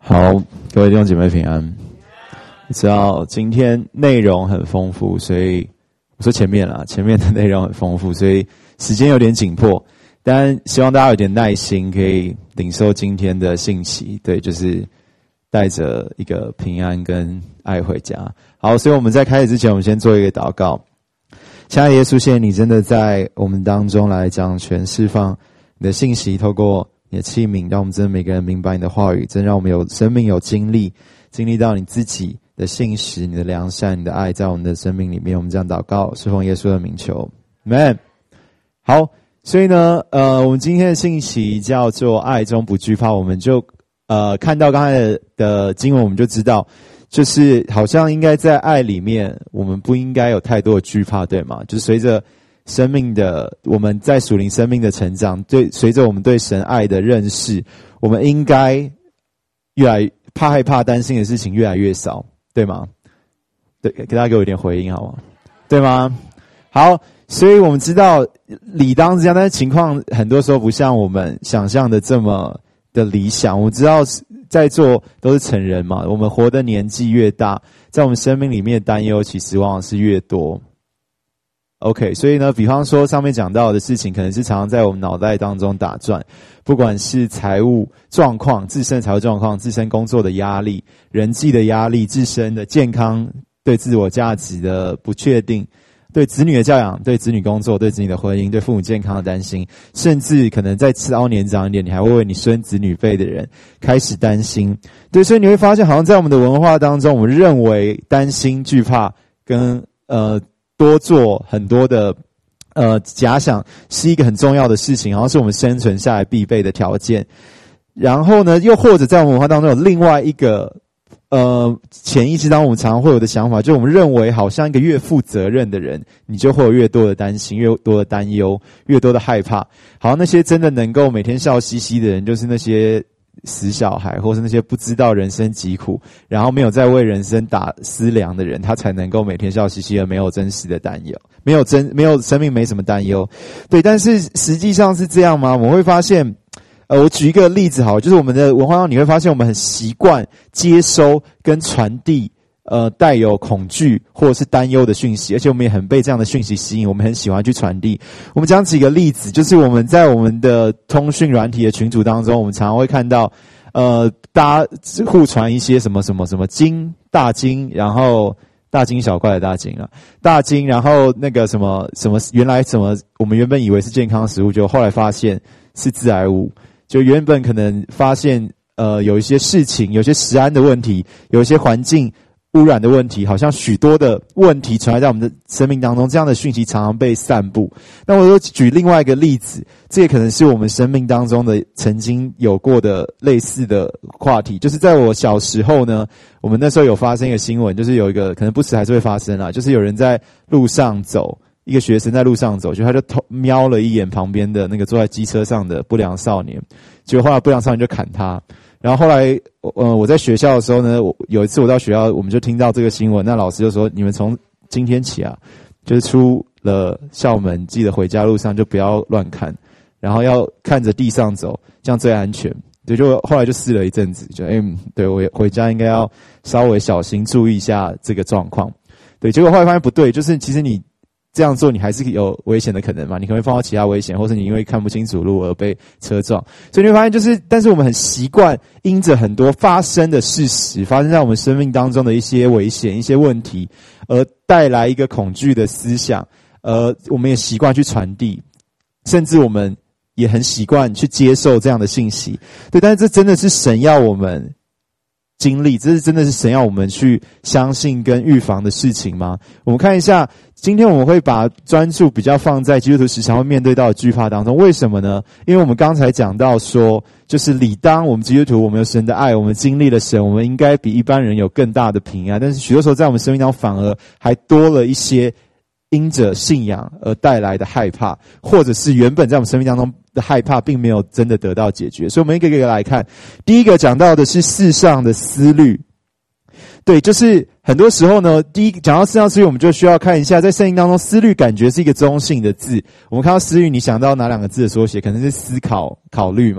好，各位弟兄姐妹平安。你知道今天内容很丰富，所以我说前面的内容很丰富，所以时间有点紧迫，但希望大家有点耐心，可以领受今天的信息。对，就是带着一个平安跟爱回家。好，所以我们在开始之前，我们先做一个祷告。亲爱的耶稣，谢谢你真的在我们当中来讲全释放你的信息，透过你的器皿，让我们真的每个人明白你的话语，真让我们有生命有经历到你自己的信实、你的良善、你的爱在我们的生命里面。我们这样祷告，是奉耶稣的名求 ，Amen。好，所以呢，我们今天的信息叫做爱中不惧怕，我们就看到刚才的经文，我们就知道，就是好像应该在爱里面，我们不应该有太多的惧怕，对吗？就是随着生命的我们在属灵生命的成长，随着我们对神爱的认识，我们应该越来害怕担心的事情越来越少，对吗？对，给大家给我一点回应好吗？对吗？好，所以我们知道理当是这样，但是情况很多时候不像我们想象的这么的理想。我们知道在座都是成人嘛，我们活的年纪越大，在我们生命里面担忧其实往往是越多。OK， 所以呢，比方说上面讲到的事情，可能是常常在我们脑袋当中打转，不管是财务状况、自身财务状况、自身工作的压力、人际的压力、自身的健康、对自我价值的不确定、对子女的教养、对子女工作、对子女的婚姻、对父母健康的担心，甚至可能再稍年长一点，你还会为你孙子女辈的人开始担心。对，所以你会发现，好像在我们的文化当中，我们认为担心、惧怕跟多做很多的假想是一个很重要的事情，好像是我们生存下来必备的条件。然后呢，又或者在我们文化当中有另外一个潜意识当中我们常常会有的想法，就是我们认为好像一个越负责任的人，你就会有越多的担心、越多的担忧、越多的害怕。好像那些真的能够每天笑嘻嘻的人，就是那些死小孩，或是那些不知道人生疾苦，然后没有在为人生打思量的人，他才能够每天笑嘻嘻的，没有真实的担忧，没有生命没什么担忧。对，但是实际上是这样吗？我们会发现，我举一个例子好了，就是我们的文化上你会发现，我们很习惯接收跟传递带有恐惧或者是担忧的讯息，而且我们也很被这样的讯息吸引，我们很喜欢去传递。我们讲几个例子，就是我们在我们的通讯软体的群组当中，我们常常会看到大家互传一些什么大经，然后大惊小怪的大经啊，大经，然后那个什么原来我们原本以为是健康食物，就后来发现是致癌物，就原本可能发现有一些事情，有些食安的问题，有一些环境污染的问题，好像许多的问题存在在我们的生命当中，这样的讯息常常被散布。那我又举另外一个例子，这也可能是我们生命当中的曾经有过的类似的话题，就是在我小时候呢，我们那时候有发生一个新闻，就是有一个可能不时还是会发生啦，就是有人在路上走，一个学生在路上走，就他就瞄了一眼旁边的那个坐在机车上的不良少年，结果后来不良少年就砍他。然后后来我在学校的时候呢，有一次我到学校，我们就听到这个新闻，那老师就说，你们从今天起啊，就是出了校门，记得回家路上就不要乱看，然后要看着地上走，这样最安全。对，就后来就试了一阵子，就对，我回家应该要稍微小心注意一下这个状况。对，结果后来发现不对，就是其实你这样做，你还是有危险的可能嘛？你可能会碰到其他危险，或是你因为看不清楚路而被车撞。所以你会发现，但是我们很习惯因着很多发生的事实，发生在我们生命当中的一些危险、一些问题，而带来一个恐惧的思想，我们也习惯去传递，甚至我们也很习惯去接受这样的信息。对，但是这真的是神要我们经历，这是真的是神要我们去相信跟预防的事情吗？我们看一下，今天我们会把专注比较放在基督徒时常会面对到的惧怕当中。为什么呢？因为我们刚才讲到说，就是理当我们基督徒，我们有神的爱，我们经历了神，我们应该比一般人有更大的平安。但是许多时候在我们生命当中反而还多了一些因着信仰而带来的害怕，或者是原本在我们生命当中的害怕并没有真的得到解决。所以我们一个一个来看。第一个讲到的是世上的思虑。对，就是很多时候呢，第一讲到世上思虑，我们就需要看一下，在圣经当中，思虑感觉是一个中性的字。我们看到思虑，你想到哪两个字的缩写？可能是思考、考虑嘛。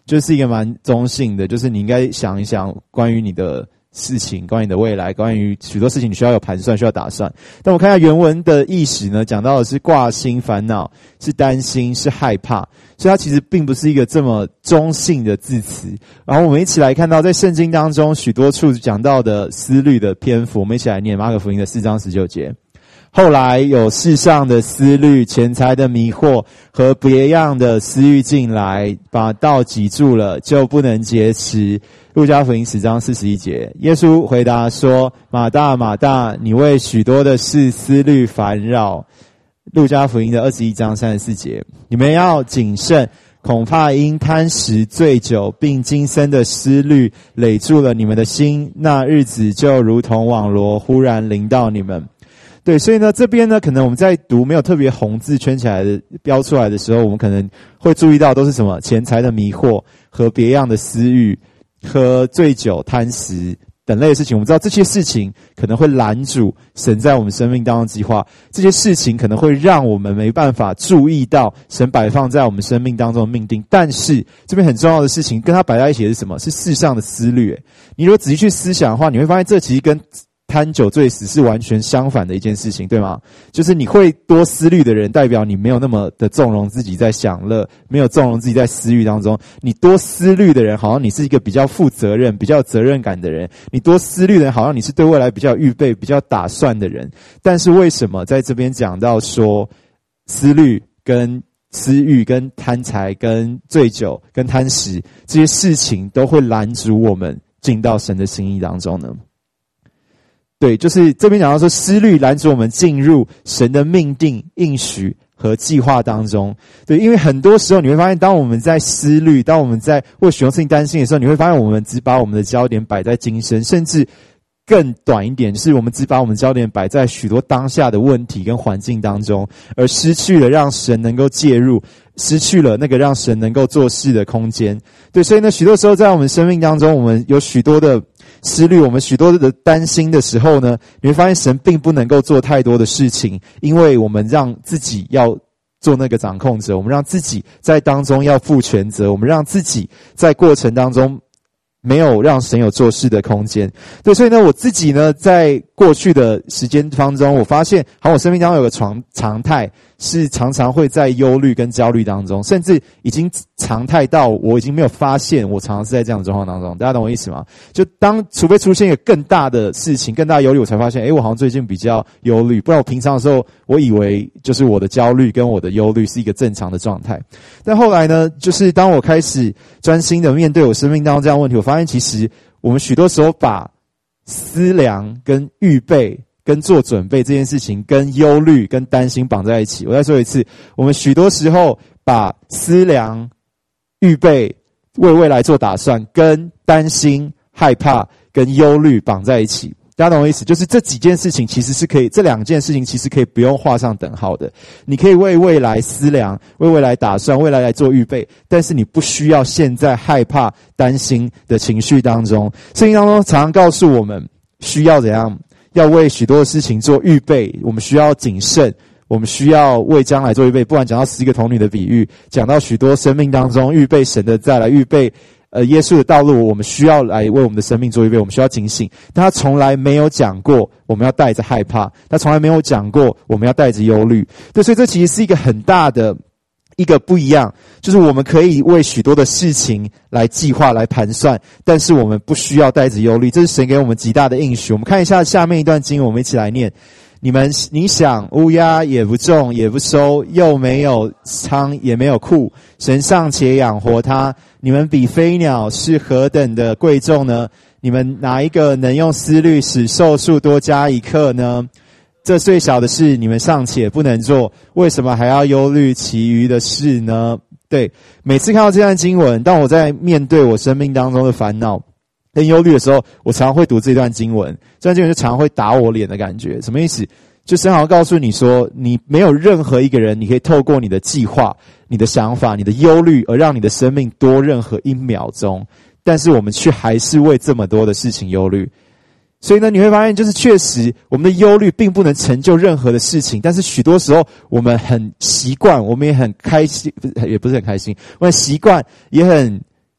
就是一个蛮中性的，就是你应该想一想关于你的事情，关于你的未来，关于许多事情你需要有盘算，需要打算。但我看一下原文的意识呢，讲到的是挂心、烦恼，是担心，是害怕，所以它其实并不是一个这么中性的字词。然后我们一起来看到在圣经当中许多处讲到的思虑的篇幅，我们一起来念马可福音的4章19节。后来有世上的思虑、钱财的迷惑和别样的私欲进来，把道挤住了，就不能节持。路加福音10章41节，耶稣回答说：马大，马大，你为许多的事思虑烦扰。路加福音的21章34节，你们要谨慎，恐怕因贪食、醉酒，并今生的思虑累住了你们的心，那日子就如同网罗忽然临到你们。对，所以呢，这边呢，可能我们在读没有特别红字圈起来的标出来的时候，我们可能会注意到都是什么钱财的迷惑和别样的私欲和醉酒、贪食等类的事情。我们知道这些事情可能会拦阻神在我们生命当中的计划，这些事情可能会让我们没办法注意到神摆放在我们生命当中的命定。但是这边很重要的事情跟它摆在一起的是什么？是世上的思虑。你如果仔细去思想的话，你会发现这其实跟贪酒醉死是完全相反的一件事情，对吗？就是你会多思虑的人，代表你没有那么的纵容自己在享乐，没有纵容自己在私欲当中。你多思虑的人，好像你是一个比较负责任、比较有责任感的人；你多思虑的人，好像你是对未来比较预备、比较打算的人。但是为什么在这边讲到说思虑跟私欲跟贪财跟醉酒跟贪食这些事情都会拦阻我们进到神的心意当中呢？对，就是这边讲到说思虑拦阻我们进入神的命定、应许和计划当中。对，因为很多时候你会发现，当我们在思虑，当我们在为许多事情担心的时候，你会发现我们只把我们的焦点摆在今生，甚至更短一点，就是我们只把我们焦点摆在许多当下的问题跟环境当中，而失去了让神能够介入，失去了那个让神能够做事的空间。对，所以呢，许多时候在我们生命当中，我们有许多的思虑，我们许多的担心的时候呢，你会发现神并不能够做太多的事情，因为我们让自己要做那个掌控者，我们让自己在当中要负全责，我们让自己在过程当中没有让神有做事的空间。对，所以呢，我自己呢，在过去的时间当中，我发现，好，我生命当中有个常态，是常常会在忧虑跟焦虑当中，甚至已经常态到我已经没有发现我常常是在这样的状况当中。大家懂我意思吗？就除非出现一个更大的事情、更大的忧虑，我才发现，我好像最近比较忧虑，不然我平常的时候，我以为就是我的焦虑跟我的忧虑是一个正常的状态。但后来呢，就是当我开始专心的面对我生命当中这样的问题，我发现其实我们许多时候把思量跟预备跟做准备这件事情跟忧虑跟担心绑在一起。我再说一次，我们许多时候把思量、预备、为未来做打算跟担心、害怕跟忧虑绑在一起。大家懂我意思？就是这几件事情其实是可以，这两件事情其实可以不用画上等号的。你可以为未来思量，为未来打算，未来来做预备，但是你不需要现在害怕、担心的情绪当中。圣经当中常常告诉我们，需要怎样？要为许多的事情做预备，我们需要谨慎，我们需要为将来做预备。不管讲到10个童女的比喻，讲到许多生命当中预备神的再来，预备耶稣的道路，我们需要来为我们的生命做预备，我们需要警醒。但他从来没有讲过我们要带着害怕，他从来没有讲过我们要带着忧虑。对，所以这其实是一个很大的一个不一样，就是我们可以为许多的事情来计划、来盘算，但是我们不需要带着忧虑。这是神给我们极大的应许。我们看一下下面一段经文，我们一起来念。你想乌鸦也不种也不收，又没有仓也没有库，神尚且养活它，你们比飞鸟是何等的贵重呢？你们哪一个能用思虑使寿数多加一刻呢？这最小的事你们尚且不能做，为什么还要忧虑其余的事呢？对，每次看到这段经文，当我在面对我生命当中的烦恼跟忧虑的时候，我常常会读这段经文，这段经文就常常会打我脸的感觉。什么意思？就神好像告诉你说，你没有任何一个人，你可以透过你的计划、你的想法、你的忧虑，而让你的生命多任何1秒钟。但是我们却还是为这么多的事情忧虑。所以呢，你会发现，就是确实我们的忧虑并不能成就任何的事情，但是许多时候我们很习惯，我们也很开心，也不是很开心，我很习惯，也很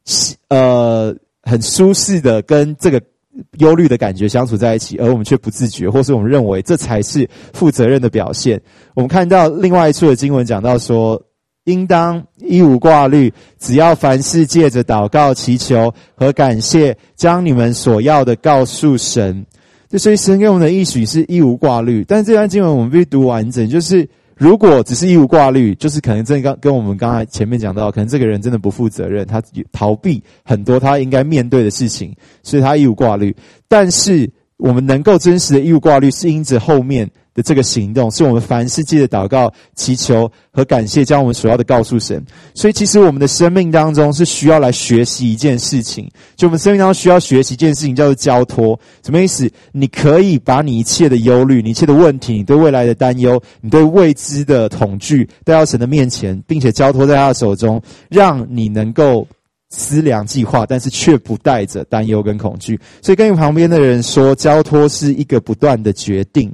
很舒适的跟这个忧虑的感觉相处在一起，而我们却不自觉，或是我们认为这才是负责任的表现。我们看到另外一处的经文讲到说，应当一无挂虑，只要凡事借着祷告、祈求和感谢，将你们所要的告诉神。所以神给我们的应许是一无挂虑，但这段经文我们必须读完整，就是如果只是一无挂虑，就是可能真的跟我们刚才前面讲到，可能这个人真的不负责任，他逃避很多他应该面对的事情，所以他一无挂虑。但是我们能够真实的一无挂虑，是因着后面的这个行动，是我们凡事借着祷告、祈求和感谢，将我们所要的告诉神。所以其实我们的生命当中是需要来学习一件事情，就我们生命当中需要学习一件事情，叫做交托。什么意思？你可以把你一切的忧虑、你一切的问题、你对未来的担忧、你对未知的恐惧带到神的面前，并且交托在他的手中，让你能够思量计划，但是却不带着担忧跟恐惧。所以跟你旁边的人说，交托是一个不断的决定。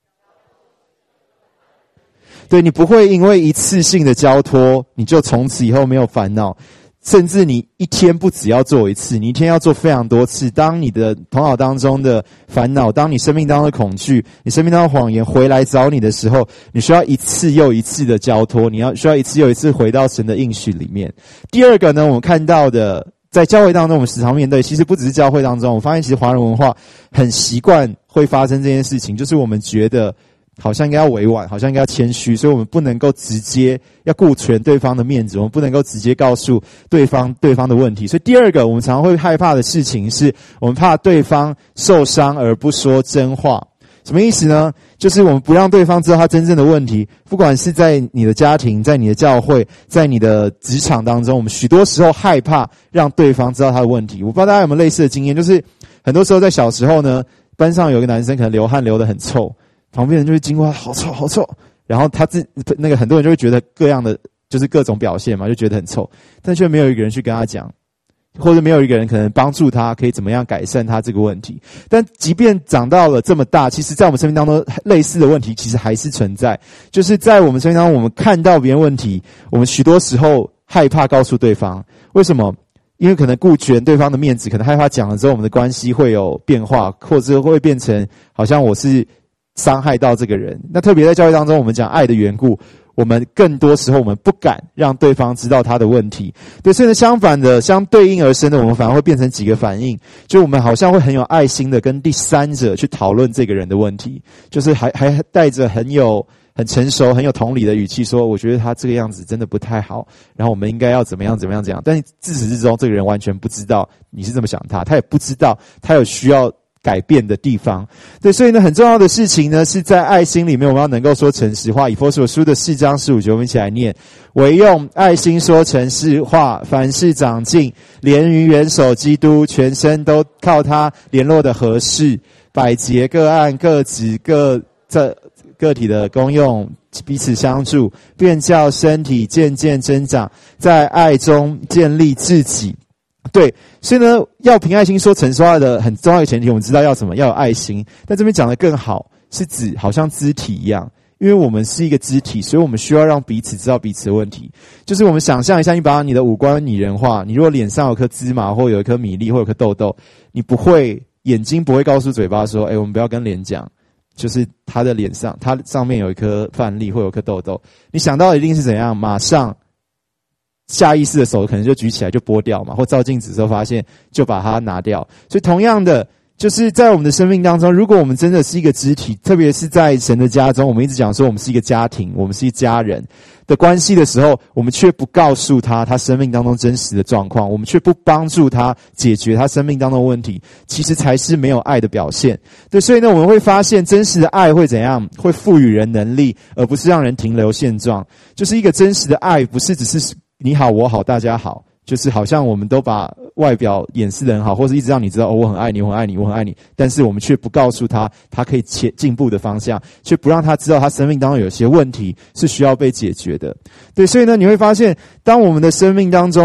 对，你不会因为一次性的交托，你就从此以后没有烦恼，甚至你一天不只要做一次，你一天要做非常多次。当你的头脑当中的烦恼，当你生命当中的恐惧，你生命当中的谎言回来找你的时候，你需要一次又一次的交托，需要一次又一次回到神的应许里面。第二个呢，我们看到的在教会当中我们时常面对，其实不只是教会当中，我发现其实华人文化很习惯会发生这件事情，就是我们觉得好像应该要委婉，好像应该要谦虚，所以我们不能够直接要顾全对方的面子，我们不能够直接告诉对方的问题。所以第二个我们常常会害怕的事情是，我们怕对方受伤而不说真话。什么意思呢？就是我们不让对方知道他真正的问题，不管是在你的家庭，在你的教会，在你的职场当中，我们许多时候害怕让对方知道他的问题。我不知道大家有没有类似的经验，就是很多时候在小时候呢，班上有一个男生可能流汗流得很臭，旁边人就会经过，好臭好臭，然后很多人就会觉得各样的就是各种表现嘛，就觉得很臭，但却没有一个人去跟他讲，或者没有一个人可能帮助他可以怎么样改善他这个问题。但即便长到了这么大，其实在我们生命当中类似的问题其实还是存在，就是在我们生命当中，我们看到别人问题，我们许多时候害怕告诉对方。为什么？因为可能顾全对方的面子，可能害怕讲了之后我们的关系会有变化，或者会变成好像我是伤害到这个人。那特别在教会当中，我们讲爱的缘故，我们更多时候我们不敢让对方知道他的问题。对，所以呢，相反的，相对应而生的，我们反而会变成几个反应，就我们好像会很有爱心的跟第三者去讨论这个人的问题，就是还带着很成熟、很有同理的语气说，我觉得他这个样子真的不太好，然后我们应该要怎么样。但是自始至终，这个人完全不知道你是这么想他也不知道他有需要改变的地方。对，所以呢，很重要的事情呢，是在爱心里面，我们要能够说诚实话。以弗所书的4章15节，我们一起来念：唯用爱心说诚实话，凡事长进，连于元首基督，全身都靠他联络的合适，百节各按各职个体的功用，彼此相助，便叫身体渐渐增长，在爱中建立自己。对，所以呢，要凭爱心说诚实话的很重要的前提，我们知道要什么，要有爱心。但这边讲的更好，是指好像肢体一样，因为我们是一个肢体，所以我们需要让彼此知道彼此的问题。就是我们想象一下，你把你的五官拟人化，你如果脸上有颗芝麻，或有一颗米粒，或有颗痘痘，你眼睛不会告诉嘴巴说，我们不要跟脸讲，就是他的脸上，他上面有一颗饭粒或有一颗痘痘，你想到的一定是怎样？马上下意识的手可能就举起来就剥掉嘛，或照镜子的时候发现就把它拿掉。所以同样的，就是在我们的生命当中，如果我们真的是一个肢体，特别是在神的家中，我们一直讲说我们是一个家庭，我们是一家人的关系的时候，我们却不告诉他生命当中真实的状况，我们却不帮助他解决他生命当中的问题，其实才是没有爱的表现。对，所以呢，我们会发现真实的爱会怎样？会赋予人能力，而不是让人停留现状。就是一个真实的爱，不是只是你好我好大家好，就是好像我们都把外表掩饰得很好，或是一直让你知道我很爱你，我很爱你，我很爱你，但是我们却不告诉他可以进步的方向，却不让他知道他生命当中有些问题是需要被解决的。对，所以呢，你会发现当我们的生命当中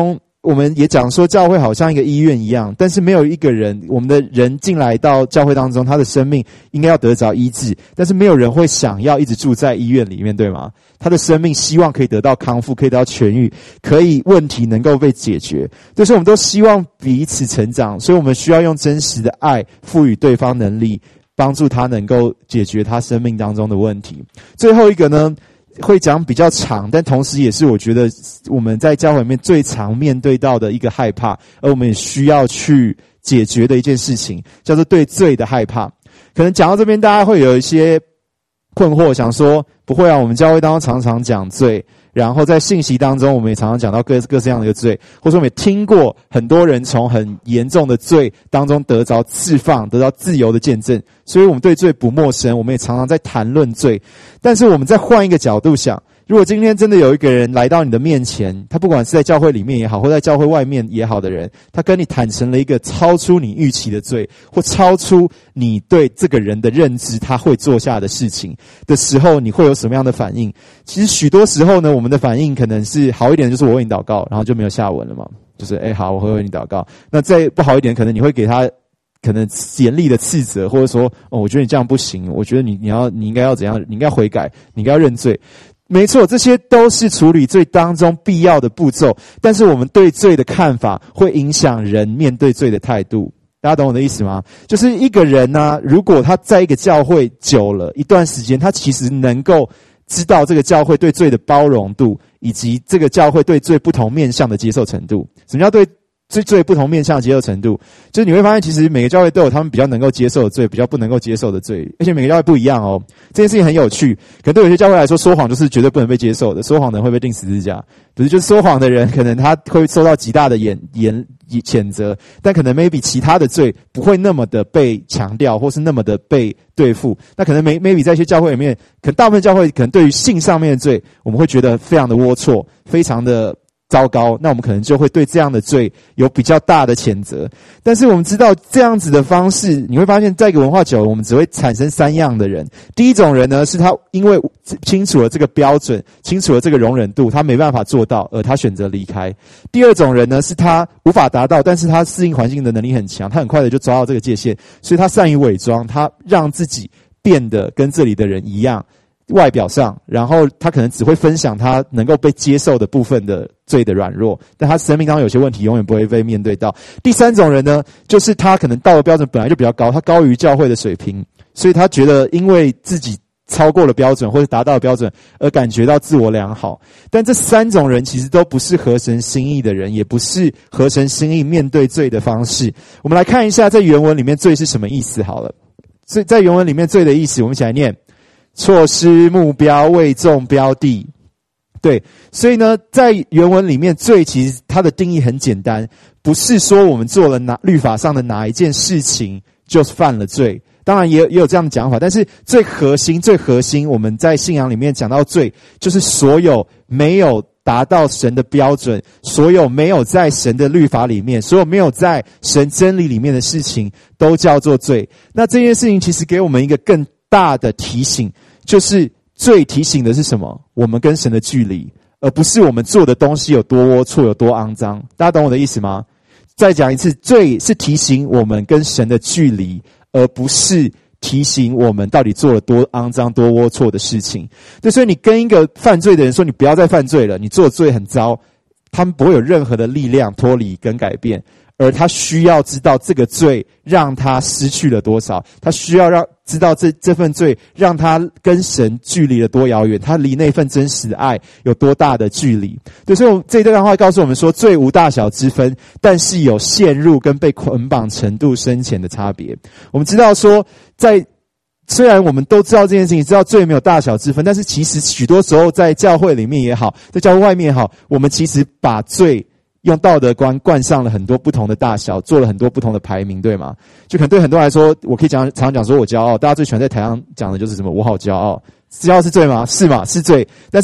我们也讲说教会好像一个医院一样，但是没有一个人，我们的人进来到教会当中，他的生命应该要得着医治，但是没有人会想要一直住在医院里面，对吗？他的生命希望可以得到康复，可以得到痊愈，可以问题能够被解决。所以我们都希望彼此成长，所以我们需要用真实的爱赋予对方能力，帮助他能够解决他生命当中的问题。最后一个呢，会讲比较长，但同时也是我觉得我们在教会里面最常面对到的一个害怕，而我们也需要去解决的一件事情，叫做对罪的害怕。可能讲到这边大家会有一些困惑，想说不会啊，我们教会当中常常讲罪，然后在信息当中我们也常常讲到各式样的一个罪，或者说我们也听过很多人从很严重的罪当中得着释放，得到自由的见证，所以我们对罪不陌生，我们也常常在谈论罪。但是我们再换一个角度想，如果今天真的有一个人来到你的面前，他不管是在教会里面也好，或在教会外面也好的人，他跟你坦诚了一个超出你预期的罪，或超出你对这个人的认知他会做下的事情的时候，你会有什么样的反应？其实许多时候呢，我们的反应可能是好一点，就是我为你祷告，然后就没有下文了嘛，就是好，我会为你祷告。那再不好一点，可能你会给他可能严厉的斥责，或者说我觉得你这样不行，我觉得你应该要怎样，你应该悔改，你应该要认罪。没错，这些都是处理罪当中必要的步骤，但是我们对罪的看法会影响人面对罪的态度。大家懂我的意思吗？就是一个人呢，如果他在一个教会久了一段时间，他其实能够知道这个教会对罪的包容度，以及这个教会对罪不同面向的接受程度。什么叫对罪不同面向的接受程度？就是你会发现其实每个教会都有他们比较能够接受的罪，比较不能够接受的罪，而且每个教会不一样哦。这件事情很有趣，可能对有些教会来说，说谎就是绝对不能被接受的，说谎的人会被钉十字架。不是，就是说谎的人可能他会受到极大的谴责，但可能 maybe 其他的罪不会那么的被强调，或是那么的被对付。那可能 maybe 在一些教会里面，可能大部分教会可能对于性上面的罪，我们会觉得非常的龌龊，非常的糟糕，那我们可能就会对这样的罪有比较大的谴责。但是我们知道这样子的方式，你会发现在一个文化久了，我们只会产生三样的人。第一种人呢，是他因为清楚了这个标准，清楚了这个容忍度，他没办法做到，而他选择离开。第二种人呢，是他无法达到，但是他适应环境的能力很强，他很快的就抓到这个界限，所以他善于伪装，他让自己变得跟这里的人一样，外表上，然后他可能只会分享他能够被接受的部分的罪的软弱，但他生命当中有些问题永远不会被面对到。第三种人呢，就是他可能道德标准本来就比较高，他高于教会的水平，所以他觉得因为自己超过了标准或者达到了标准而感觉到自我良好。但这三种人其实都不是合神心意的人，也不是合神心意面对罪的方式。我们来看一下在原文里面罪是什么意思好了。所以在原文里面罪的意思，我们一起来念：错失目标，未中标的。对，所以呢，在原文里面罪其实它的定义很简单，不是说我们做了律法上的哪一件事情就是犯了罪，当然也有这样的讲法，但是最核心我们在信仰里面讲到罪，就是所有没有达到神的标准，所有没有在神的律法里面，所有没有在神真理里面的事情都叫做罪。那这件事情其实给我们一个更大的提醒，就是罪提醒的是什么？我们跟神的距离，而不是我们做的东西有多龌龊，有多肮脏。大家懂我的意思吗？再讲一次，罪是提醒我们跟神的距离，而不是提醒我们到底做了多肮脏、多龌龊的事情。对，所以你跟一个犯罪的人说你不要再犯罪了，你做的罪很糟，他们不会有任何的力量脱离跟改变。而他需要知道这个罪让他失去了多少，他需要知道这份罪让他跟神距离了多遥远，他离那份真实的爱有多大的距离。对，所以这段话告诉我们说，罪无大小之分，但是有陷入跟被捆绑程度深浅的差别。我们知道说，虽然我们都知道这件事情，知道罪没有大小之分，但是其实许多时候在教会里面也好，在教会外面也好，我们其实把罪用道德观冠上了很多不同的大小，做了很多不同的排名，对吗？就可能对很多人来说，我可以常常讲说我骄傲，大家最喜欢在台上讲的就是什么我好骄傲。骄傲是罪吗？是嘛，是罪。但是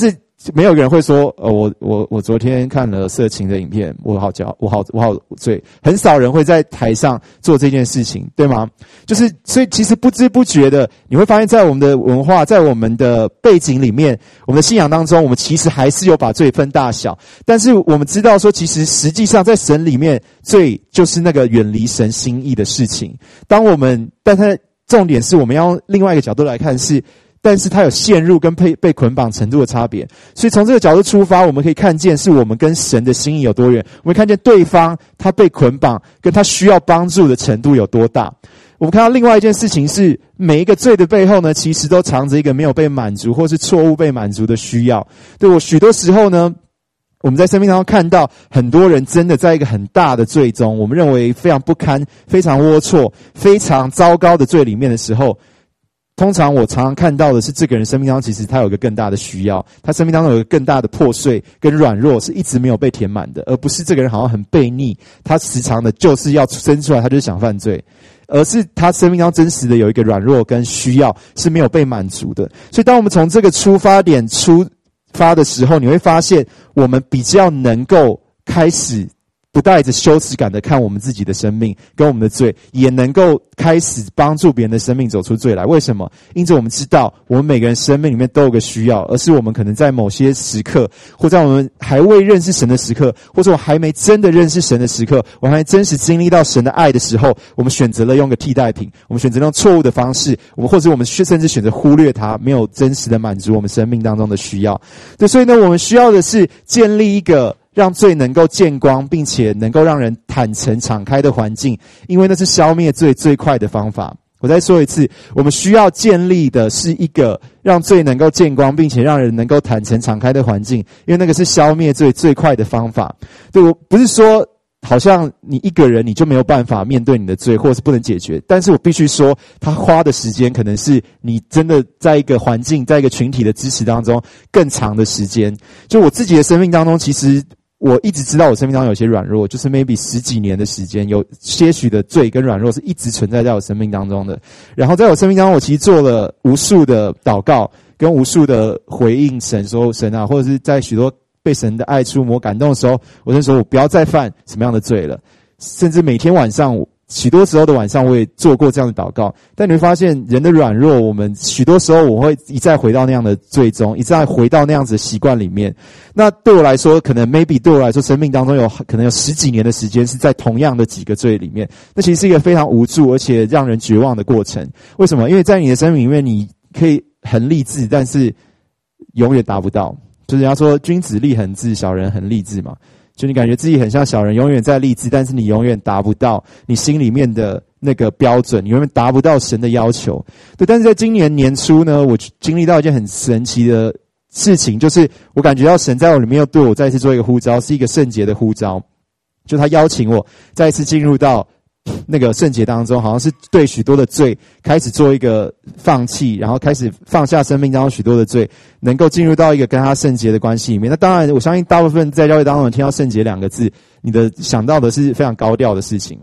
没有一个人会说，我昨天看了色情的影片，我好醉。很少人会在台上做这件事情，对吗？所以其实不知不觉的，你会发现在我们的文化，在我们的背景里面，我们的信仰当中，我们其实还是有把罪分大小。但是我们知道说，其实实际上在神里面，罪就是那个远离神心意的事情。但它重点是我们要用另外一个角度来看但是它有陷入跟被捆绑程度的差别，所以从这个角度出发，我们可以看见是我们跟神的心意有多远，我们看见对方他被捆绑跟他需要帮助的程度有多大。我们看到另外一件事情是，每一个罪的背后呢，其实都藏着一个没有被满足或是错误被满足的需要。对，我许多时候呢，我们在生命当中看到很多人真的在一个很大的罪中，我们认为非常不堪、非常龌龊、非常糟糕的罪里面的时候，通常我常常看到的是，这个人生命当中其实他有一个更大的需要，他生命当中有一个更大的破碎跟软弱是一直没有被填满的，而不是这个人好像很悖逆，他时常的就是要生出来他就是想犯罪，而是他生命当中真实的有一个软弱跟需要是没有被满足的。所以当我们从这个出发点出发的时候，你会发现我们比较能够开始不带着羞耻感的看我们自己的生命跟我们的罪，也能够开始帮助别人的生命走出罪来。为什么？因此我们知道我们每个人生命里面都有个需要，而是我们可能在某些时刻，或在我们还未认识神的时刻，或者我还没真的认识神的时刻，我还没真实经历到神的爱的时候，我们选择了用个替代品，我们选择了用错误的方式，或者我们甚至选择忽略它，没有真实的满足我们生命当中的需要。对，所以呢，我们需要的是建立一个让罪能够见光，并且能够让人坦诚敞开的环境，因为那是消灭罪最快的方法。我再说一次，我们需要建立的是一个让罪能够见光，并且让人能够坦诚敞开的环境，因为那个是消灭罪最快的方法。对，我不是说好像你一个人你就没有办法面对你的罪，或者是不能解决，但是我必须说，他花的时间可能是你真的在一个环境，在一个群体的支持当中更长的时间。就我自己的生命当中，其实我一直知道我生命当中有些软弱，就是 maybe 10几年的时间，有些许的罪跟软弱是一直存在在我生命当中的。然后在我生命当中，我其实做了无数的祷告，跟无数的回应神说，神啊，或者是在许多被神的爱触摸感动的时候，我就说我不要再犯什么样的罪了。甚至每天晚上，许多时候的晚上我也做过这样的祷告。但你会发现人的软弱，我们许多时候我会一再回到那样的罪中，一再回到那样子的习惯里面。那对我来说，可能 maybe 对我来说，生命当中可能有10几年的时间是在同样的几个罪里面。那其实是一个非常无助而且让人绝望的过程。为什么？因为在你的生命里面，你可以很励志，但是永远达不到。就是人家说君子立恒志，小人恒立志嘛。就你感觉自己很像小人，永远在励志，但是你永远达不到你心里面的那个标准，你永远达不到神的要求。对，但是在今年年初呢，我经历到一件很神奇的事情，就是我感觉到神在我里面又对我再一次做一个呼召，是一个圣洁的呼召。就他邀请我再一次进入到那个圣洁当中，好像是对许多的罪开始做一个放弃，然后开始放下生命当中许多的罪，能够进入到一个跟他圣洁的关系里面。那当然我相信大部分在教会当中听到圣洁2个字，你的想到的是非常高调的事情。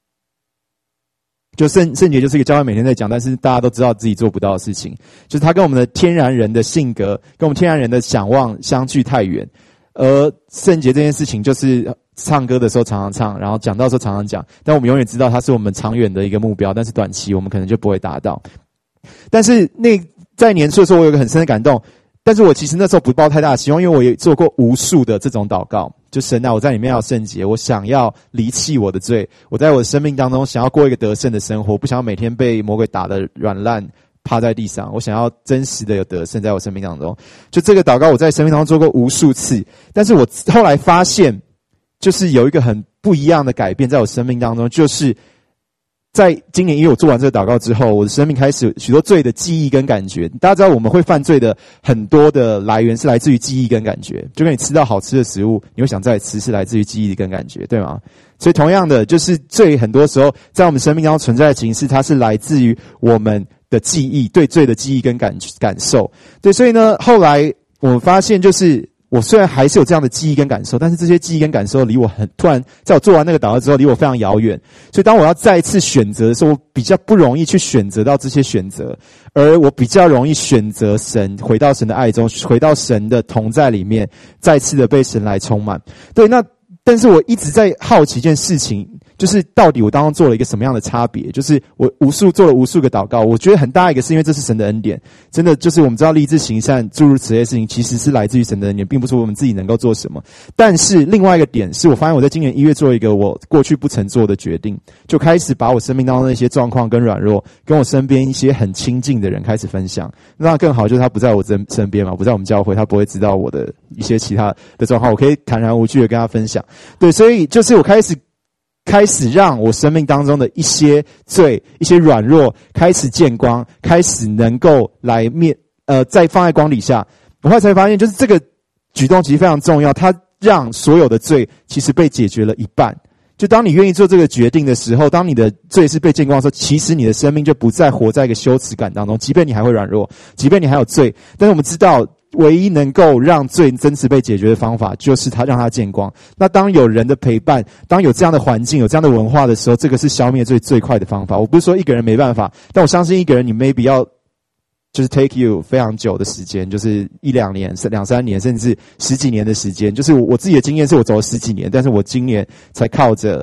就圣洁就是一个教会每天在讲，但是大家都知道自己做不到的事情，就是他跟我们的天然人的性格跟我们天然人的想望相距太远。而圣洁这件事情就是唱歌的时候常常唱，然后讲道的时候常常讲，但我们永远知道它是我们长远的一个目标，但是短期我们可能就不会达到。但是在年初的时候，我有一个很深的感动，但是我其实那时候不抱太大的希望，因为我也做过无数的这种祷告，就神啊，我在里面要圣洁，我想要离弃我的罪，我在我的生命当中想要过一个得胜的生活，不想要每天被魔鬼打得软烂趴在地上，我想要真实的有得胜在我生命当中。就这个祷告我在生命当中做过无数次，但是我后来发现就是有一个很不一样的改变在我生命当中，就是在今年因为我做完这个祷告之后，我的生命开始许多罪的记忆跟感觉。大家知道我们会犯罪的很多的来源是来自于记忆跟感觉，就跟你吃到好吃的食物你会想再吃，是来自于记忆跟感觉，对吗？所以同样的，就是罪很多时候在我们生命当中存在的形式，它是来自于我们的记忆，对罪的记忆跟感受。对，所以呢，后来我们发现就是我虽然还是有这样的记忆跟感受，但是这些记忆跟感受离我突然在我做完那个祷告之后离我非常遥远，所以当我要再一次选择的时候，我比较不容易去选择到这些选择，而我比较容易选择神，回到神的爱中，回到神的同在里面，再次的被神来充满。对，那但是我一直在好奇一件事情，就是到底我当中做了一个什么样的差别，就是我做了无数个祷告，我觉得很大一个是因为这是神的恩典，真的就是我们知道立志行善诸如此类的事情其实是来自于神的恩典，并不是我们自己能够做什么。但是另外一个点是我发现我在今年1月做一个我过去不曾做的决定，就开始把我生命当中的一些状况跟软弱跟我身边一些很亲近的人开始分享。那更好就是他不在我身边嘛，不在我们教会，他不会知道我的一些其他的状况，我可以坦然无惧的跟他分享。对，所以就是我开始让我生命当中的一些罪、一些软弱开始见光，开始能够来再放在光底下。我后来才发现，就是这个举动其实非常重要，它让所有的罪其实被解决了一半。就当你愿意做这个决定的时候，当你的罪是被见光的时候，其实你的生命就不再活在一个羞耻感当中，即便你还会软弱，即便你还有罪，但是我们知道唯一能够让罪真实被解决的方法，就是让它见光。那当有人的陪伴，当有这样的环境，有这样的文化的时候，这个是消灭罪最快的方法。我不是说一个人没办法，但我相信一个人你 maybe 要就是 take you 非常久的时间，就是1-2年、2-3年，甚至10几年的时间。就是我自己的经验是我走了10几年，但是我今年才靠着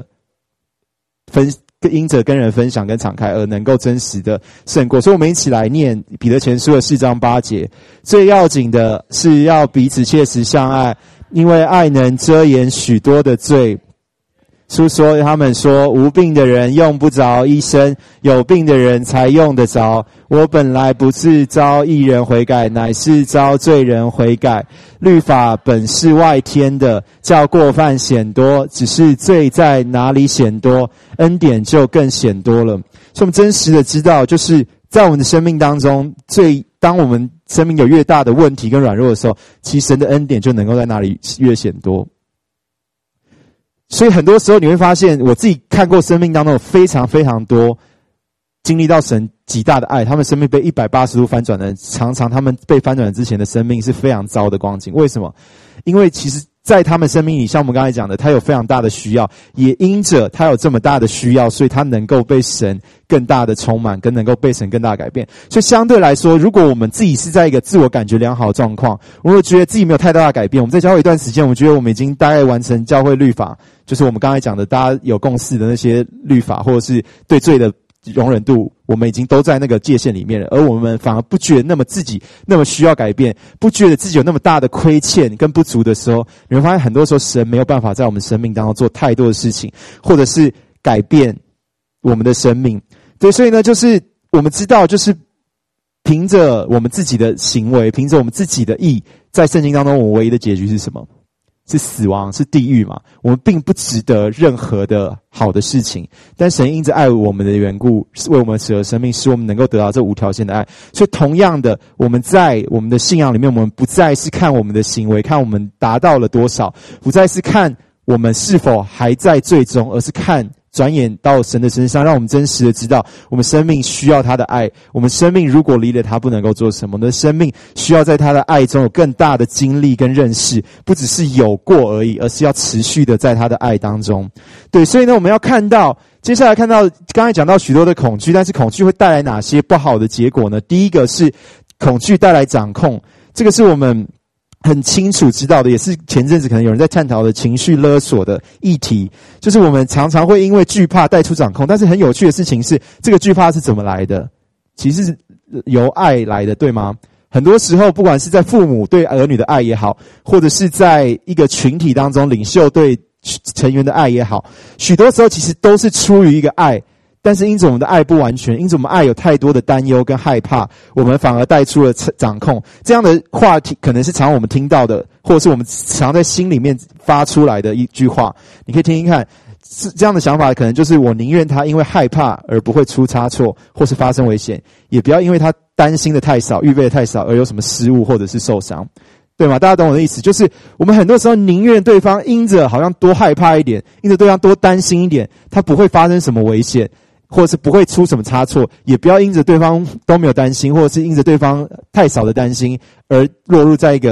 因着跟人分享跟敞开而能够真实的胜过。所以我们一起来念彼得前书的4章8节，最要紧的是要彼此切实相爱，因为爱能遮掩许多的罪。书说他们说，无病的人用不着医生，有病的人才用得着。我本来不是召义人悔改，乃是召罪人悔改。律法本是外添的，叫过犯显多，只是罪在哪里显多，恩典就更显多了。所以我们真实的知道，就是在我们的生命当中，当我们生命有越大的问题跟软弱的时候，其实神的恩典就能够在那里越显多。所以很多时候你会发现，我自己看过生命当中有非常非常多经历到神极大的爱，他们生命被180度翻转的人，常常他们被翻转之前的生命是非常糟的光景。为什么？因为其实在他们生命里，像我们刚才讲的，他有非常大的需要，也因着他有这么大的需要，所以他能够被神更大的充满，跟能够被神更大的改变。所以相对来说，如果我们自己是在一个自我感觉良好的状况，我会觉得自己没有太大的改变，我们在教会一段时间，我们觉得我们已经大概完成教会律法，就是我们刚才讲的大家有共识的那些律法，或者是对罪的容忍度，我们已经都在那个界限里面了，而我们反而不觉得自己那么需要改变，不觉得自己有那么大的亏欠跟不足的时候，你会发现很多时候神没有办法在我们生命当中做太多的事情，或者是改变我们的生命。对，所以呢，就是我们知道，就是凭着我们自己的行为，凭着我们自己的义，在圣经当中我们唯一的结局是什么？是死亡，是地狱嘛。我们并不值得任何的好的事情，但神因着爱我们的缘故，为我们舍了生命，使我们能够得到这无条件的爱。所以同样的，我们在我们的信仰里面，我们不再是看我们的行为，看我们达到了多少，不再是看我们是否还在最终，而是看转眼到神的身上，让我们真实的知道我们生命需要他的爱，我们生命如果离了他不能够做什么，我们的生命需要在他的爱中有更大的经历跟认识，不只是有过而已，而是要持续的在他的爱当中。对，所以呢，我们要看到接下来看到刚才讲到许多的恐惧，但是恐惧会带来哪些不好的结果呢？第一个是恐惧带来掌控，这个是我们很清楚知道的，也是前阵子可能有人在探讨的情绪勒索的议题，就是我们常常会因为惧怕带出掌控，但是很有趣的事情是，这个惧怕是怎么来的？其实是由爱来的，对吗？很多时候，不管是在父母对儿女的爱也好，或者是在一个群体当中领袖对成员的爱也好，许多时候其实都是出于一个爱，但是因着我们的爱不完全，因着我们爱有太多的担忧跟害怕，我们反而带出了掌控。这样的话题可能是常我们听到的，或者是我们常在心里面发出来的一句话，你可以听听看。这样的想法可能就是我宁愿他因为害怕而不会出差错或是发生危险，也不要因为他担心的太少，预备的太少而有什么失误或者是受伤，对吗？大家懂我的意思，就是我们很多时候宁愿对方因着好像多害怕一点，因着对方多担心一点，他不会发生什么危险，或者是不会出什么差错，也不要因着对方都没有担心，或者是因着对方太少的担心而落入在一个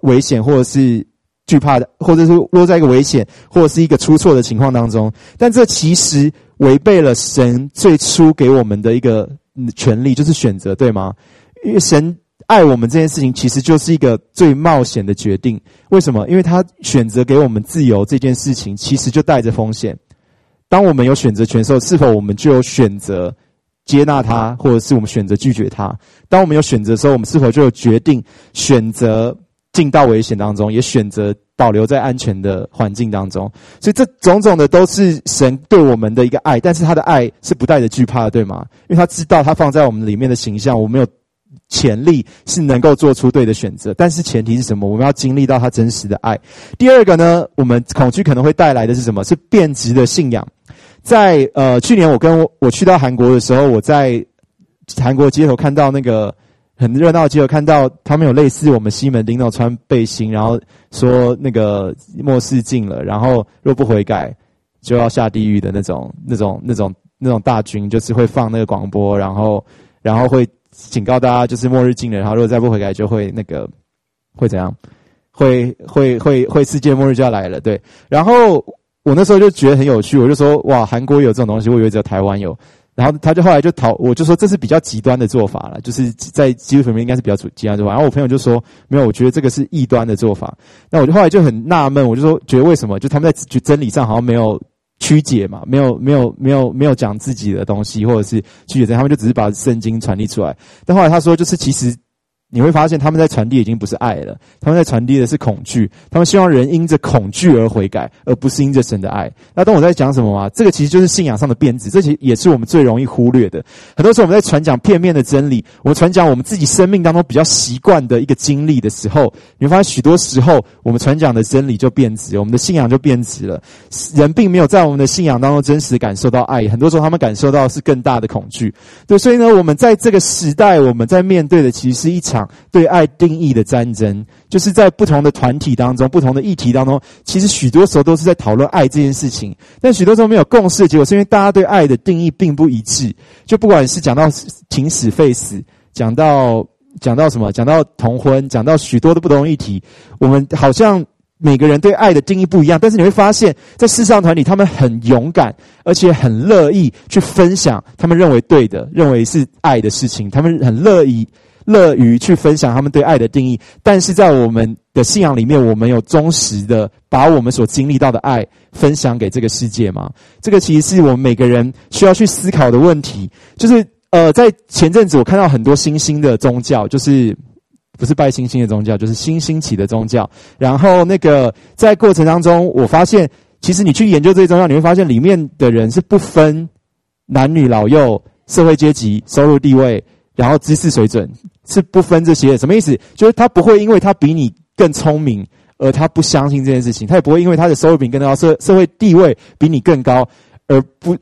危险或者是惧怕的，或者是落在一个危险或者是一个出错的情况当中，但这其实违背了神最初给我们的一个权利，就是选择，对吗？因为神爱我们这件事情其实就是一个最冒险的决定。为什么？因为他选择给我们自由这件事情其实就带着风险。当我们有选择权的时候，是否我们就有选择接纳他，或者是我们选择拒绝他？当我们有选择的时候，我们是否就有决定选择进到危险当中，也选择保留在安全的环境当中？所以这种种的都是神对我们的一个爱，但是他的爱是不带着惧怕的，对吗？因为他知道他放在我们里面的形象，我们有潜力是能够做出对的选择，但是前提是什么？我们要经历到他真实的爱。第二个呢，我们恐惧可能会带来的是什么？是变质的信仰。在去年我去到韩国的时候，我在韩国街头看到那个很热闹的街头，看到他们有类似我们西门町那种穿背心，然后说那个末世近了，然后若不悔改就要下地狱的那种大军，就是会放那个广播，然后会警告大家，就是末日近了，然后如果再不悔改就会会怎样？会世界末日就要来了，对。然后我那时候就觉得很有趣，我就说哇，韩国有这种东西，我以为只有台湾有。然后他就后来我就说这是比较极端的做法了，就是在基督徒里面应该是比较极端的做法。然后我朋友就说没有，我觉得这个是异端的做法。那我就后来就很纳闷，我就说觉得为什么？就他们在真理上好像没有曲解嘛，没有讲自己的东西，或者是曲解，他们就只是把圣经传递出来。但后来他说，就是其实你会发现他们在传递已经不是爱了，他们在传递的是恐惧，他们希望人因着恐惧而悔改，而不是因着神的爱。那懂我在讲什么吗？这个其实就是信仰上的变质，这其实也是我们最容易忽略的。很多时候我们在传讲片面的真理，我们传讲我们自己生命当中比较习惯的一个经历的时候，你会发现许多时候我们传讲的真理就变质，我们的信仰就变质了。人并没有在我们的信仰当中真实感受到爱，很多时候他们感受到的是更大的恐惧。对，所以呢，我们在这个时代，我们在面对的其实是一场对爱定义的战争，就是在不同的团体当中，不同的议题当中，其实许多时候都是在讨论爱这件事情，但许多时候没有共识的结果是因为大家对爱的定义并不一致。就不管是讲到情死废死，讲到什么，讲到同婚，讲到许多的不同议题，我们好像每个人对爱的定义不一样，但是你会发现在世上团体他们很勇敢，而且很乐意去分享他们认为对的，认为是爱的事情，他们很乐于去分享他们对爱的定义。但是在我们的信仰里面，我们有忠实的把我们所经历到的爱分享给这个世界吗？这个其实是我们每个人需要去思考的问题。就是在前阵子我看到很多新兴的宗教，就是不是拜星星的宗教，就是新兴起的宗教。然后在过程当中，我发现其实你去研究这些宗教，你会发现里面的人是不分男女老幼、社会阶级、收入地位，然后知识水准，是不分这些。什么意思？就是他不会因为他比你更聪明而他不相信这件事情，他也不会因为他的收入比你更高，社会地位比你更高而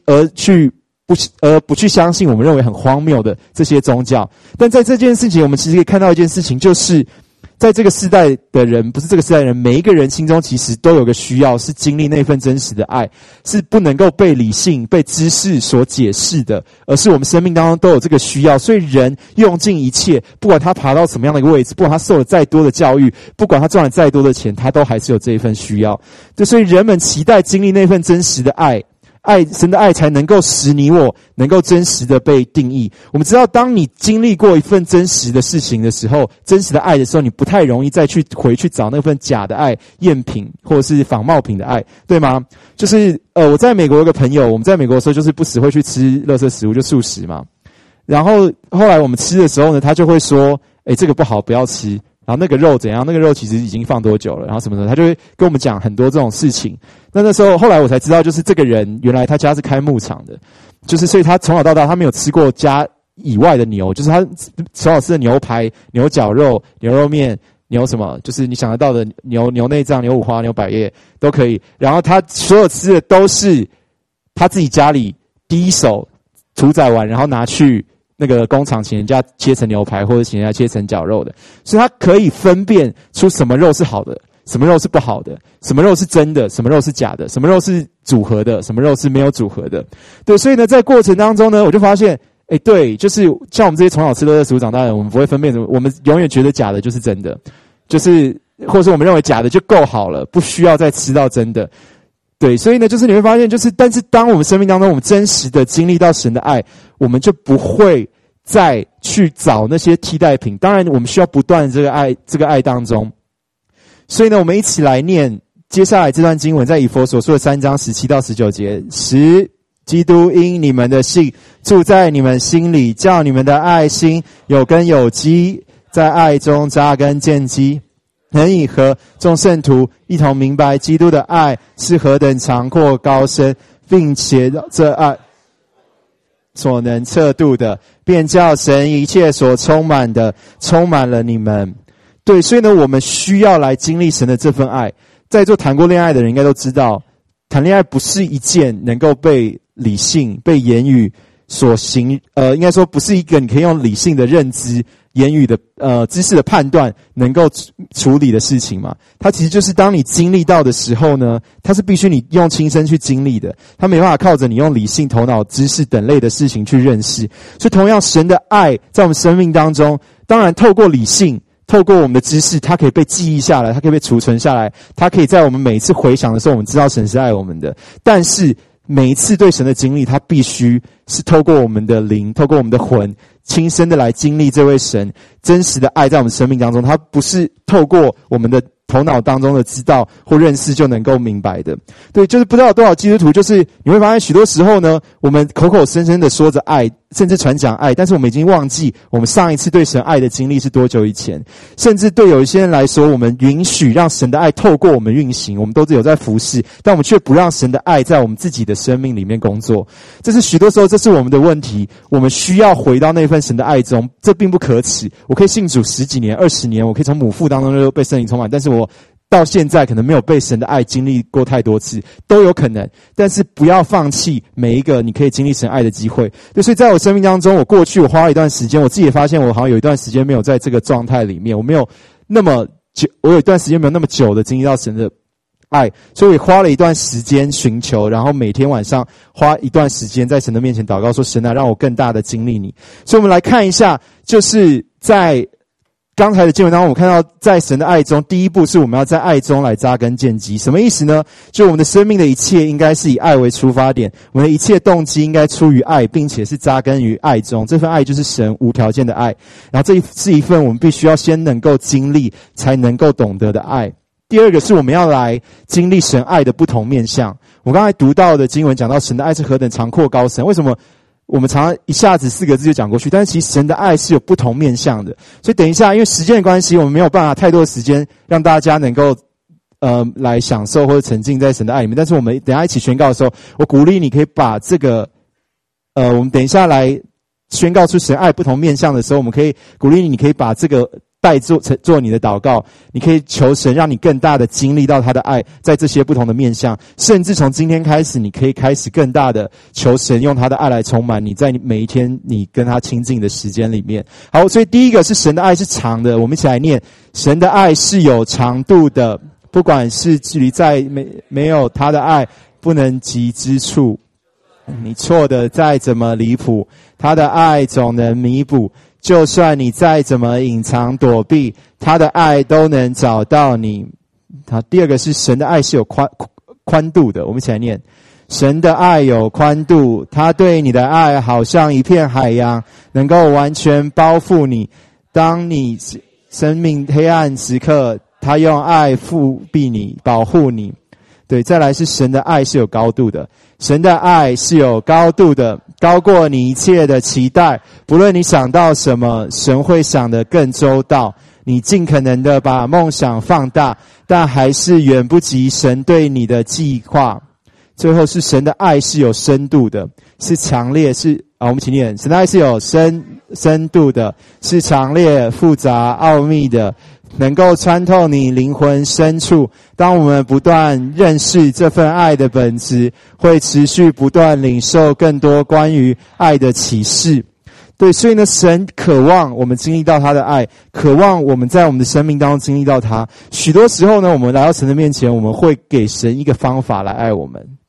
不去相信我们认为很荒谬的这些宗教。但在这件事情，我们其实可以看到一件事情，就是在这个世代的人，不是这个世代的人，每一个人心中其实都有个需要，是经历那份真实的爱，是不能够被理性、被知识所解释的，而是我们生命当中都有这个需要。所以人用尽一切，不管他爬到什么样的一个位置，不管他受了再多的教育，不管他赚了再多的钱，他都还是有这一份需要。对，所以人们期待经历那份真实的爱，神的爱才能够使你我能够真实的被定义。我们知道，当你经历过一份真实的事情的时候，真实的爱的时候，你不太容易再回去找那份假的爱、赝品或者是仿冒品的爱，对吗？就是我在美国有个朋友，我们在美国的时候就是不时会去吃垃圾食物，就素食嘛。然后后来我们吃的时候呢，他就会说这个不好，不要吃。然后那个肉怎样？那个肉其实已经放多久了？然后什么的，他就会跟我们讲很多这种事情。那时候后来我才知道，就是这个人原来他家是开牧场的，就是所以他从小到大他没有吃过家以外的牛，就是他从小吃的牛排、牛绞肉、牛肉面、牛什么，就是你想得到的牛内脏、牛五花、牛百叶都可以。然后他所有吃的都是他自己家里第一手屠宰完，然后拿去那个工厂请人家切成牛排，或者请人家切成绞肉的，所以他可以分辨出什么肉是好的，什么肉是不好的，什么肉是真的，什么肉是假的，什么肉是组合的，什么肉是没有组合的。对，所以呢，在过程当中呢，我就发现，对，就是像我们这些从小吃垃圾食物长大的人，我们不会分辨，我们永远觉得假的就是真的，就是或者是我们认为假的就够好了，不需要再吃到真的。对，所以呢，就是你会发现，就是但是当我们生命当中，我们真实的经历到神的爱，我们就不会再去找那些替代品。当然，我们需要不断这个爱当中。所以呢，我们一起来念接下来这段经文，在以弗所书的3章17到19节。使基督因你们的信住在你们心里，叫你们的爱心有根有基，在爱中扎根建基，能以和众圣徒一同明白基督的爱是何等长阔高深，并且这爱所能测度的，便叫神一切所充满的充满了你们。对，所以呢，我们需要来经历神的这份爱。在座谈过恋爱的人应该都知道，谈恋爱不是一件能够被理性、被言语所应该说不是一个你可以用理性的认知、言语的知识的判断能够处理的事情嘛。它其实就是当你经历到的时候呢，它是必须你用亲身去经历的，它没办法靠着你用理性、头脑、知识等类的事情去认识。所以同样，神的爱在我们生命当中，当然透过理性，透过我们的知识，它可以被记忆下来，它可以被储存下来，它可以在我们每一次回想的时候，我们知道神是爱我们的。但是每一次对神的经历，它必须是透过我们的灵，透过我们的魂，亲身的来经历这位神真实的爱在我们生命当中。它不是透过我们的头脑当中的知道或认识就能够明白的。对，就是不知道有多少基督徒，就是你会发现许多时候呢，我们口口声声的说着爱，甚至传讲爱，但是我们已经忘记我们上一次对神爱的经历是多久以前。甚至对有一些人来说，我们允许让神的爱透过我们运行，我们都有在服侍，但我们却不让神的爱在我们自己的生命里面工作。这是许多时候，这是我们的问题。我们需要回到那份神的爱中，这并不可耻。我可以信主10几年、20年，我可以从母腹当中就被圣灵充满，但是我到现在可能没有被神的爱经历过太多次，都有可能。但是不要放弃每一个你可以经历神爱的机会。对，所以在我生命当中，我过去我花了一段时间，我自己也发现我好像有一段时间没有在这个状态里面，我没有那么久，我有一段时间没有那么久的经历到神的爱，所以我花了一段时间寻求，然后每天晚上花一段时间在神的面前祷告，说神啊，让我更大的经历你。所以我们来看一下，就是在刚才的经文当中，我们看到在神的爱中，第一步是我们要在爱中来扎根建基。什么意思呢？就我们的生命的一切应该是以爱为出发点，我们的一切动机应该出于爱，并且是扎根于爱中。这份爱就是神无条件的爱，然后这是一份我们必须要先能够经历才能够懂得的爱。第二个是我们要来经历神爱的不同面向。我刚才读到的经文讲到神的爱是何等长阔高深，为什么我们常常一下子4个字就讲过去，但是其实神的爱是有不同面向的。所以等一下，因为时间的关系，我们没有办法太多的时间让大家能够来享受或者沉浸在神的爱里面。但是我们等一下一起宣告的时候，我鼓励你可以把这个我们等一下来宣告出神爱不同面向的时候，我们可以鼓励你可以把这个代做你的祷告，你可以求神让你更大的经历到他的爱在这些不同的面向，甚至从今天开始你可以开始更大的求神用他的爱来充满你在每一天你跟他亲近的时间里面。好，所以第一个是神的爱是长的，我们一起来念，神的爱是有长度的，不管是距离在没有他的爱不能及之处，你错的再怎么离谱，他的爱总能弥补，就算你再怎么隐藏躲避，他的爱都能找到你。好，第二个是神的爱是有宽度的，我们一起来念，神的爱有宽度，他对你的爱好像一片海洋，能够完全包覆你。当你生命黑暗时刻，他用爱覆庇你，保护你。对，再来是神的爱是有高度的，神的爱是有高度的，高过你一切的期待。不论你想到什么，神会想得更周到。你尽可能的把梦想放大，但还是远不及神对你的计划。最后是神的爱是有深度的，是强烈，我们一起念，神的爱是有深度的，是强烈、复杂、奥秘的，能够穿透你灵魂深处。当我们不断认识这份爱的本质，会持续不断领受更多关于爱的启示。对，所以呢，神渴望我们经历到他的爱，渴望我们在我们的生命当中经历到他。许多时候呢，我们来到神的面前，我们会给神一个方法来爱我们。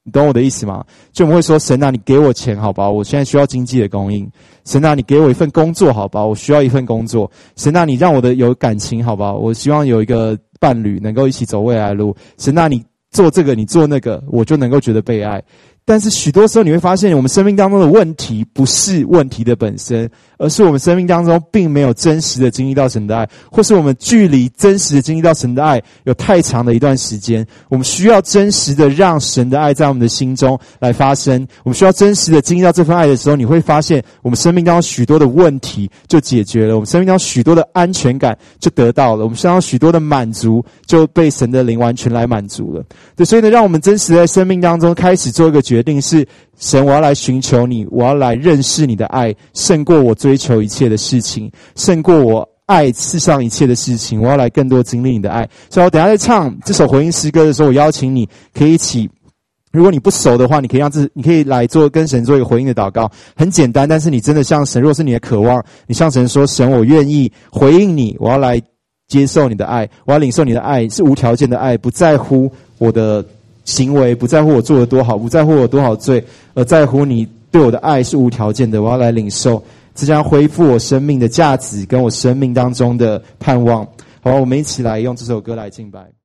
你懂我的意思吗？就我们会说，神啊，你给我钱好吧，我现在需要经济的供应。神啊，你给我一份工作好吧，我需要一份工作。神啊，你让我的有感情好吧，我希望有一个伴侣能够一起走未来的路。神啊，你做这个，你做那个，我就能够觉得被爱。但是许多时候你会发现，我们生命当中的问题不是问题的本身，而是我们生命当中并没有真实的经历到神的爱，或是我们距离真实的经历到神的爱有太长的一段时间。我们需要真实的让神的爱在我们的心中来发生，我们需要真实的经历到这份爱的时候，你会发现我们生命当中许多的问题就解决了，我们生命当中许多的安全感就得到了，我们生命当中许多的满足就被神的灵完全来满足了。对，所以呢，让我们真实在生命当中开始做一个决定，是神，我要来寻求你，我要来认识你的爱，胜过我追求一切的事情，胜过我爱世上一切的事情，我要来更多经历你的爱。所以我等一下在唱这首回应诗歌的时候，我邀请你可以一起，如果你不熟的话，你可以来跟神做一个回应的祷告，很简单，但是你真的向神，如果是你的渴望，你向神说，神，我愿意回应你，我要来接受你的爱，我要领受你的爱，是无条件的爱，不在乎我的行为，不在乎我做得多好，不在乎我多少罪，而在乎你对我的爱是无条件的，我要来领受，这将恢复我生命的价值跟我生命当中的盼望。好吧，我们一起来用这首歌来敬拜。